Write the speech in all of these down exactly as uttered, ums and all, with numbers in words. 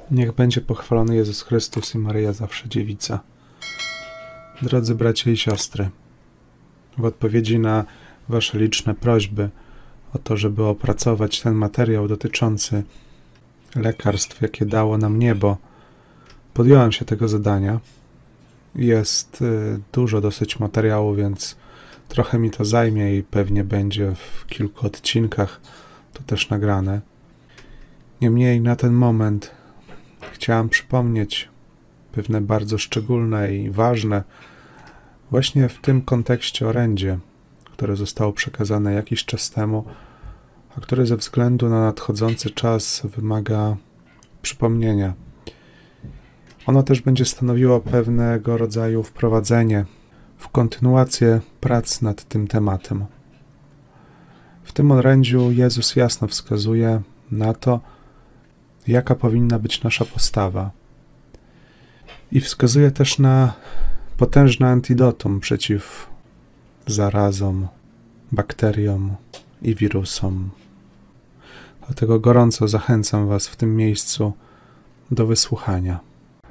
Niech będzie pochwalony Jezus Chrystus i Maryja zawsze dziewica. Drodzy bracia i siostry, w odpowiedzi na wasze liczne prośby o to, żeby opracować ten materiał dotyczący lekarstw, jakie dało nam niebo, podjąłem się tego zadania. Jest y, dużo dosyć materiału, więc trochę mi to zajmie i pewnie będzie w kilku odcinkach to też nagrane. Niemniej na ten moment chciałem przypomnieć pewne bardzo szczególne i ważne właśnie w tym kontekście orędzie, które zostało przekazane jakiś czas temu, a które ze względu na nadchodzący czas wymaga przypomnienia. Ono też będzie stanowiło pewnego rodzaju wprowadzenie w kontynuację prac nad tym tematem. W tym orędziu Jezus jasno wskazuje na to, jaka powinna być nasza postawa. I wskazuje też na potężne antidotum przeciw zarazom, bakteriom i wirusom. Dlatego gorąco zachęcam was w tym miejscu do wysłuchania.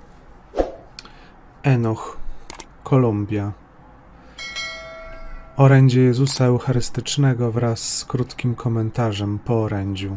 Enoch, Kolumbia. Orędzie Jezusa Eucharystycznego wraz z krótkim komentarzem po orędziu.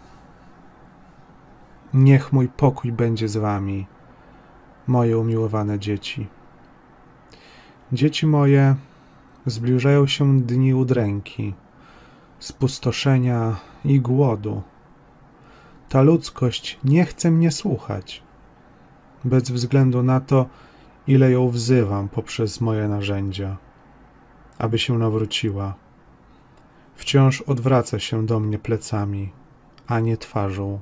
Niech mój pokój będzie z wami, moje umiłowane dzieci. Dzieci moje, zbliżają się dni udręki, spustoszenia i głodu. Ta ludzkość nie chce mnie słuchać, bez względu na to, ile ją wzywam poprzez moje narzędzia, aby się nawróciła. Wciąż odwraca się do mnie plecami, a nie twarzą.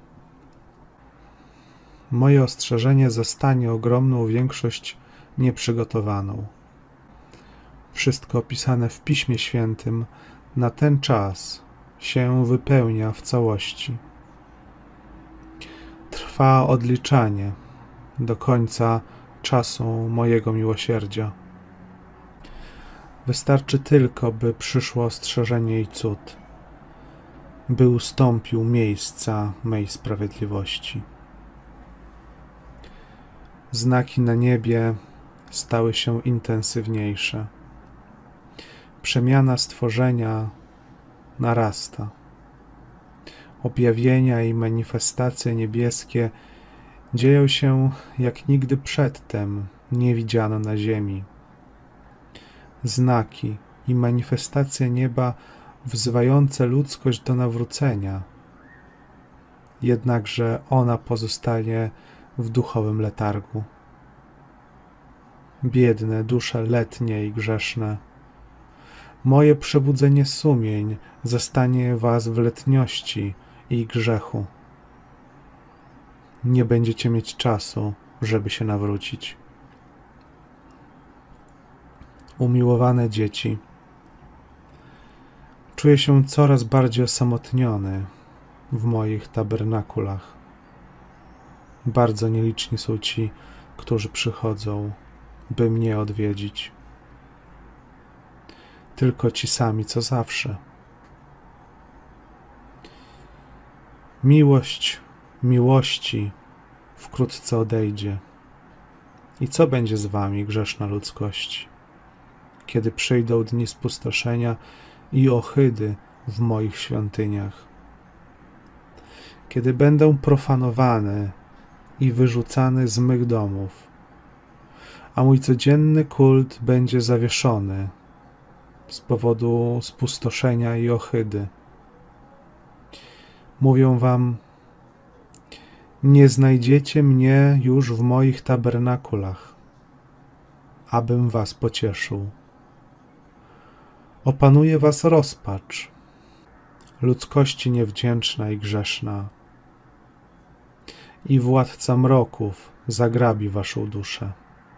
Moje ostrzeżenie zastanie ogromną większość nieprzygotowaną. Wszystko opisane w Piśmie Świętym na ten czas się wypełnia w całości. Trwa odliczanie do końca czasu mojego miłosierdzia. Wystarczy tylko, by przyszło ostrzeżenie i cud, by ustąpił miejsca mej sprawiedliwości. Znaki na niebie stały się intensywniejsze. Przemiana stworzenia narasta. Objawienia i manifestacje niebieskie dzieją się jak nigdy przedtem nie widziano na ziemi. Znaki i manifestacje nieba wzywające ludzkość do nawrócenia. Jednakże ona pozostaje w duchowym letargu. Biedne dusze letnie i grzeszne, moje przebudzenie sumień zastanie was w letniości i grzechu. Nie będziecie mieć czasu, żeby się nawrócić. Umiłowane dzieci, czuję się coraz bardziej osamotniony w moich tabernakulach. Bardzo nieliczni są ci, którzy przychodzą, by mnie odwiedzić. Tylko ci sami, co zawsze. Miłość miłości wkrótce odejdzie. I co będzie z wami, grzeszna ludzkość, kiedy przyjdą dni spustoszenia i ohydy w moich świątyniach? Kiedy będę profanowany i wyrzucany z mych domów, a mój codzienny kult będzie zawieszony z powodu spustoszenia i ohydy. Mówią wam, nie znajdziecie mnie już w moich tabernakulach, abym was pocieszył. Opanuje was rozpacz, ludzkości niewdzięczna i grzeszna, i władca mroków zagrabi waszą duszę.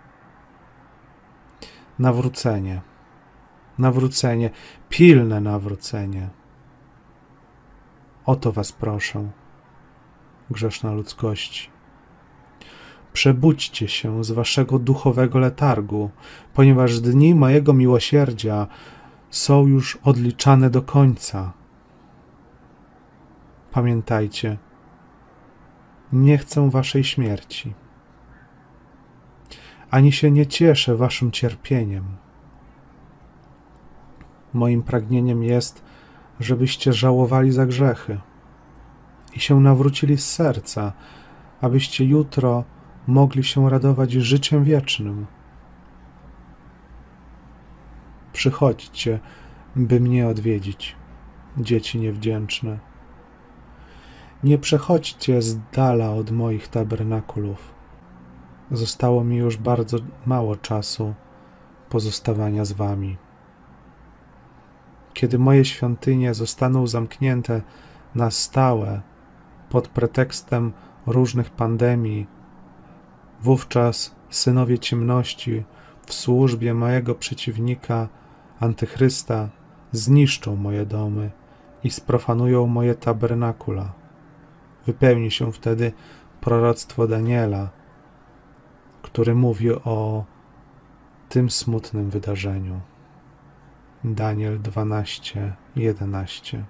Nawrócenie, nawrócenie, pilne nawrócenie. O to was proszę, grzeszna ludzkości. Przebudźcie się z waszego duchowego letargu, ponieważ dni mojego miłosierdzia są już odliczane do końca. Pamiętajcie, nie chcę waszej śmierci, ani się nie cieszę waszym cierpieniem. Moim pragnieniem jest, żebyście żałowali za grzechy i się nawrócili z serca, abyście jutro mogli się radować życiem wiecznym. Przychodźcie, by mnie odwiedzić, dzieci niewdzięczne. Nie przechodźcie z dala od moich tabernakulów. Zostało mi już bardzo mało czasu pozostawania z wami. Kiedy moje świątynie zostaną zamknięte na stałe pod pretekstem różnych pandemii, wówczas synowie ciemności w służbie mojego przeciwnika, Antychrysta, zniszczą moje domy i sprofanują moje tabernakula. Wypełni się wtedy proroctwo Daniela, który mówi o tym smutnym wydarzeniu. Daniel dwanaście, jedenaście.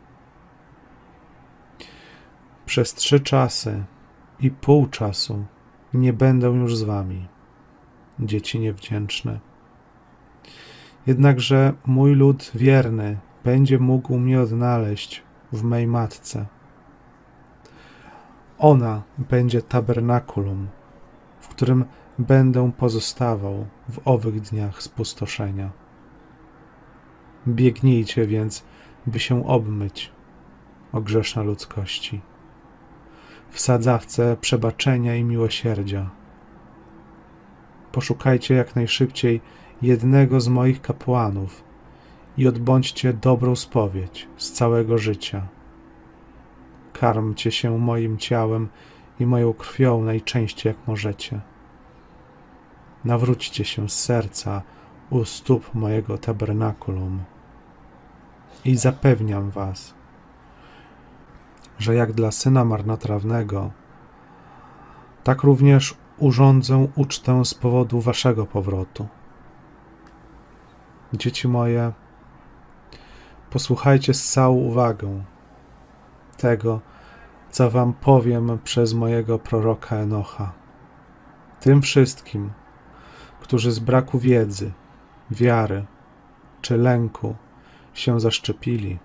Przez trzy czasy i pół czasu nie będę już z wami, dzieci niewdzięczne. Jednakże mój lud wierny będzie mógł mnie odnaleźć w mej matce. Ona będzie tabernakulum, w którym będę pozostawał w owych dniach spustoszenia. Biegnijcie więc, by się obmyć, o grzeszne ludzkości, w sadzawce przebaczenia i miłosierdzia. Poszukajcie jak najszybciej jednego z moich kapłanów i odbądźcie dobrą spowiedź z całego życia. Karmcie się moim ciałem i moją krwią najczęściej jak możecie. Nawróćcie się z serca u stóp mojego tabernakulum. I zapewniam was, że jak dla syna marnotrawnego, tak również urządzę ucztę z powodu waszego powrotu. Dzieci moje, posłuchajcie z całą uwagą tego, co wam powiem przez mojego proroka Enocha. Tym wszystkim, którzy z braku wiedzy, wiary czy lęku się zaszczepili,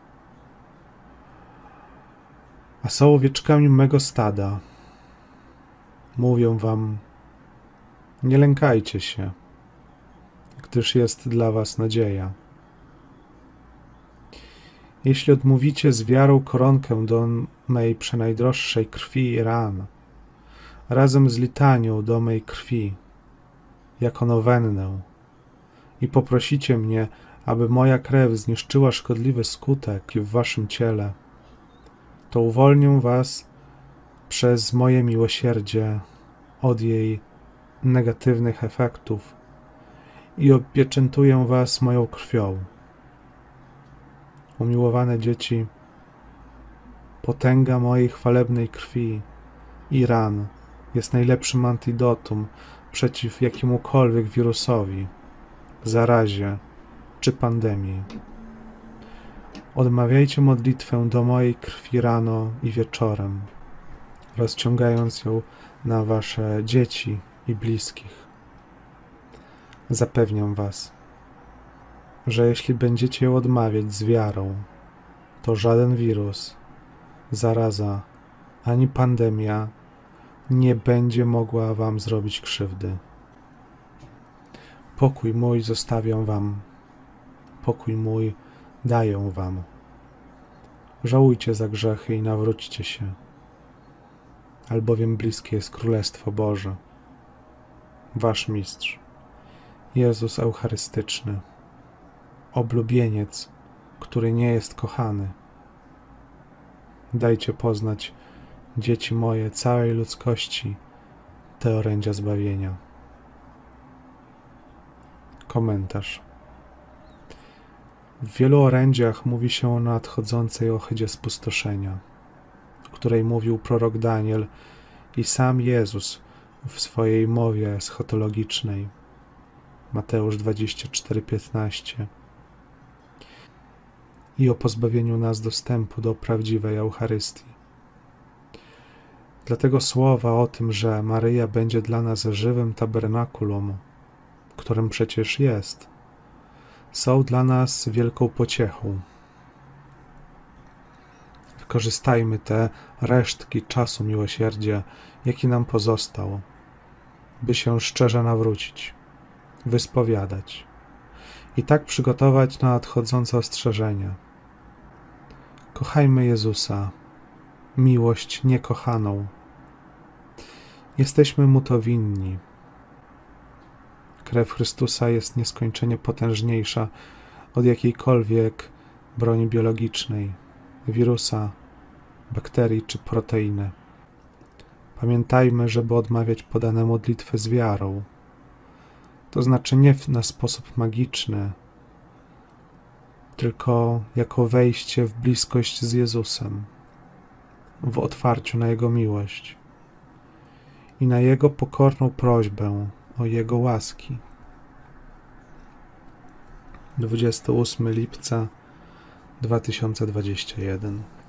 a są owieczkami mego stada, mówię wam, nie lękajcie się, gdyż jest dla was nadzieja. Jeśli odmówicie z wiarą koronkę do mej przenajdroższej krwi i ran, razem z litanią do mej krwi, jako nowennę, i poprosicie mnie, aby moja krew zniszczyła szkodliwy skutek w waszym ciele, to uwolnię was przez moje miłosierdzie od jej negatywnych efektów i opieczętuję was moją krwią. Umiłowane dzieci, potęga mojej chwalebnej krwi i ran jest najlepszym antidotum przeciw jakiemukolwiek wirusowi, zarazie czy pandemii. Odmawiajcie modlitwę do mojej krwi rano i wieczorem, rozciągając ją na wasze dzieci i bliskich. Zapewniam was, że jeśli będziecie ją odmawiać z wiarą, to żaden wirus, zaraza ani pandemia nie będzie mogła wam zrobić krzywdy. Pokój mój zostawiam wam, pokój mój daję wam. Żałujcie za grzechy i nawróćcie się, albowiem bliskie jest Królestwo Boże. Wasz Mistrz, Jezus Eucharystyczny, oblubieniec, który nie jest kochany. Dajcie poznać, dzieci moje, całej ludzkości te orędzia zbawienia. Komentarz. W wielu orędziach mówi się o nadchodzącej ohydzie spustoszenia, o której mówił prorok Daniel i sam Jezus w swojej mowie eschatologicznej. Mateusz dwadzieścia cztery, piętnaście. I o pozbawieniu nas dostępu do prawdziwej Eucharystii. Dlatego słowa o tym, że Maryja będzie dla nas żywym tabernakulum, którym przecież jest, są dla nas wielką pociechą. Wykorzystajmy te resztki czasu miłosierdzia, jaki nam pozostał, by się szczerze nawrócić, wyspowiadać i tak przygotować na nadchodzące ostrzeżenia. Kochajmy Jezusa, miłość niekochaną. Jesteśmy Mu to winni. Krew Chrystusa jest nieskończenie potężniejsza od jakiejkolwiek broni biologicznej, wirusa, bakterii czy proteiny. Pamiętajmy, żeby odmawiać podane modlitwy z wiarą. To znaczy nie na sposób magiczny, tylko jako wejście w bliskość z Jezusem, w otwarciu na Jego miłość i na Jego pokorną prośbę o Jego łaski. dwudziestego ósmego lipca dwa tysiące dwudziestego pierwszego